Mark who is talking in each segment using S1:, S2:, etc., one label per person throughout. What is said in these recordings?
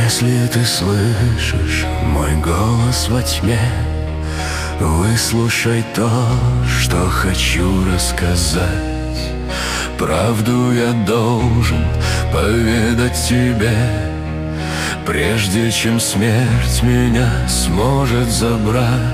S1: Если ты слышишь мой голос во тьме, выслушай то, что хочу рассказать. Правду я должен поведать тебе, прежде чем смерть меня сможет забрать.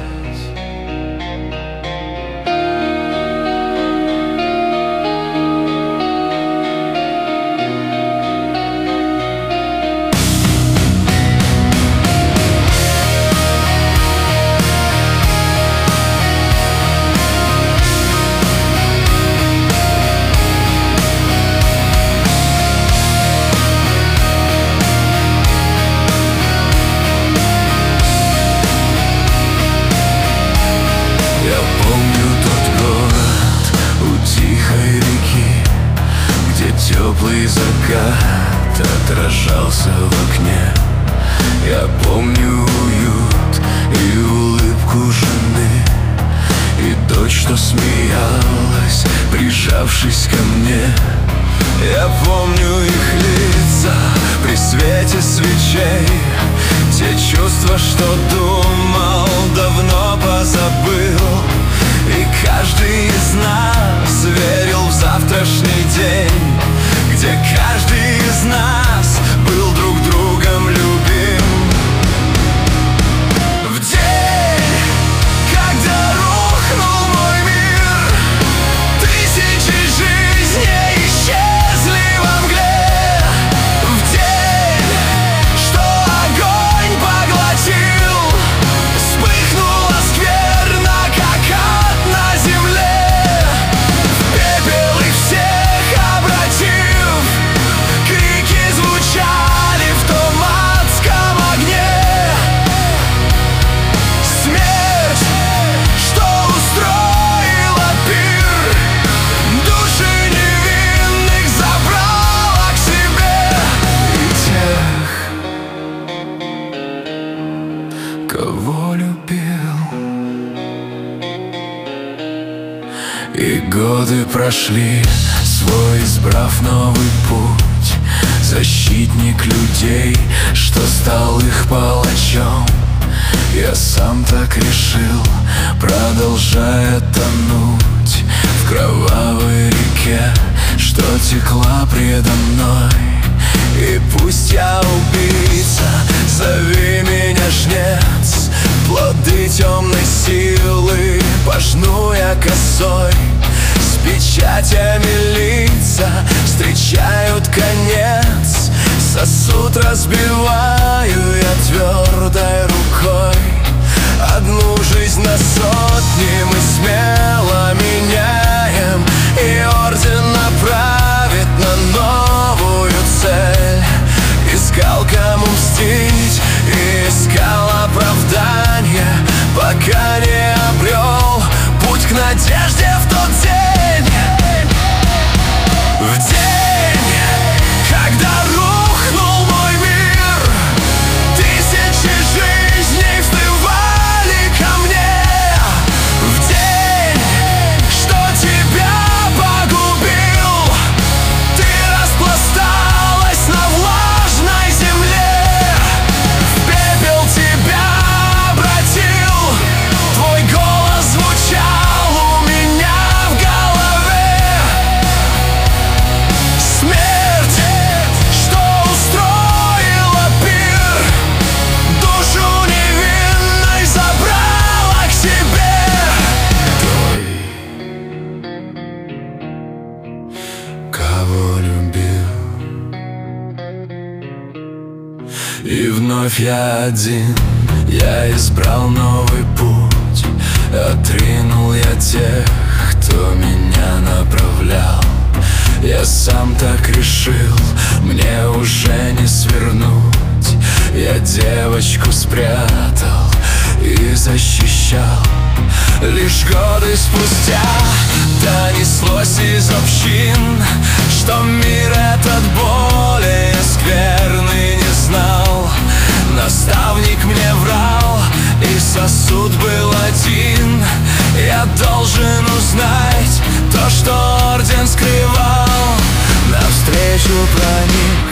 S2: Теплый закат отражался в окне. Я помню уют и улыбку жены, и дочь, что смеялась, прижавшись ко мне. Я помню их лица при свете свечей, те чувства, что думал, давно позабыл. И каждый из нас верил в завтрашний день, где каждый из нас был друг другом любим. В день, когда рухнул мой мир, тысячи жизней исчезли во мгле. В день, что огонь поглотил, вспыхнула скверно, как ад на земле. В пепел их всех обратил, крики звучали в том адском огне. Смерть, что устроила пир, души невинных забрала к себе. И тех, кого любил. И годы прошли, свой избрав новый путь, защитник людей, что стал их палачом. Я сам так решил, продолжая тонуть в кровавой реке, что текла предо мной. И пусть я убийца, зови меня жнец, плоды темной силы пожну я косой. С печатями лица встречают конец, сосуд разбиваю я твердой рукой. Одну жизнь на сотни мы смело меняем, и орден направит на новую цель. Искал, кому мстить, и искал оправдания, пока не обрел путь к надежде в тот день. В день, когда рухнул мой мир, тысячи жизней всплывали ко мне. В день, что тебя погубил, ты распласталась на влажной земле. В пепел тебя обратил, твой голос звучал у меня в голове. Смерть, что устроила пир, душу невинной забрала к себе. Той, кого любил. И вновь я один, я избрал новый путь, отринул я тех, кто меня направлял. Я сам так решил, мне уже не свернуть. Я девочку спрятал и защищал. Лишь годы спустя донеслось из общин, что мир этот более скверный не знал. Наставник мне врал, и сосуд был один. Я должен узнать то, что орден скрывал. Навстречу проник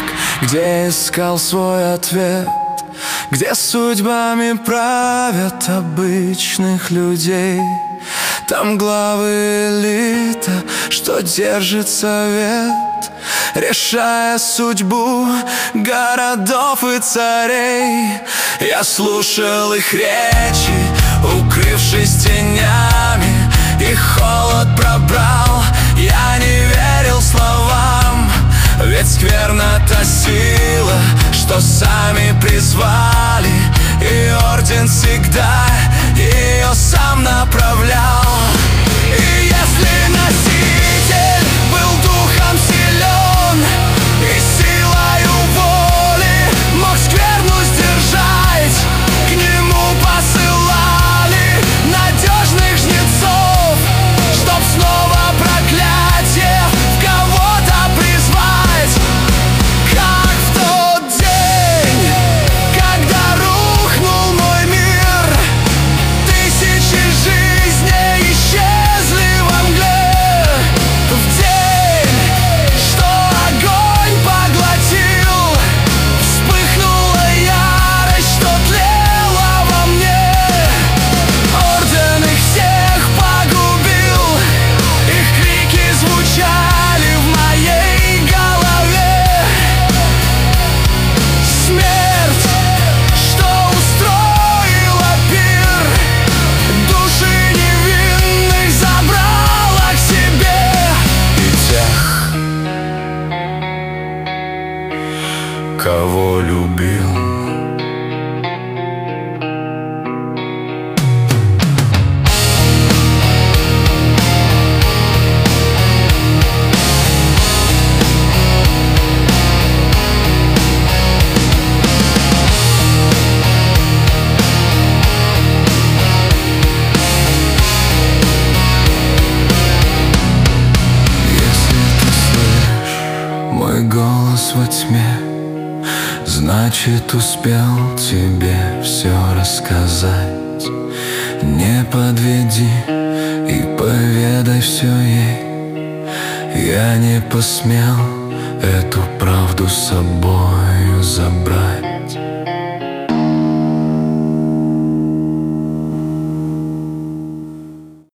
S2: где искал свой ответ, где судьбами правят обычных людей. Там главы элита, что держит совет, решая судьбу городов и царей. Я слушал их речи, укрывшись тенями, и холод пробрал, я не верил словам. Ведь скверна та сила, что сами призвали, и орден всегда ее сам направлял. И если носитель был духом силен и силою воли мог скверну сдержать, к нему посылали надежных жнецов, чтоб снова проклятие в кого-то призвать. Как в тот день, когда рухнул мой мир, тысячи жизней исчезли во мгле. В день, что огонь поглотил, вспыхнула ярость, что тлела во мне. Орден их всех погубил, их крики звучали в моей голове. Смерть, что устроила пир, души невинных забрала к себе. И тех, кого любил. Если ты слышишь мой голос во тьме, значит, успел тебе все рассказать. Не подведи и поведай все ей. Я не посмел эту правду с собою забрать.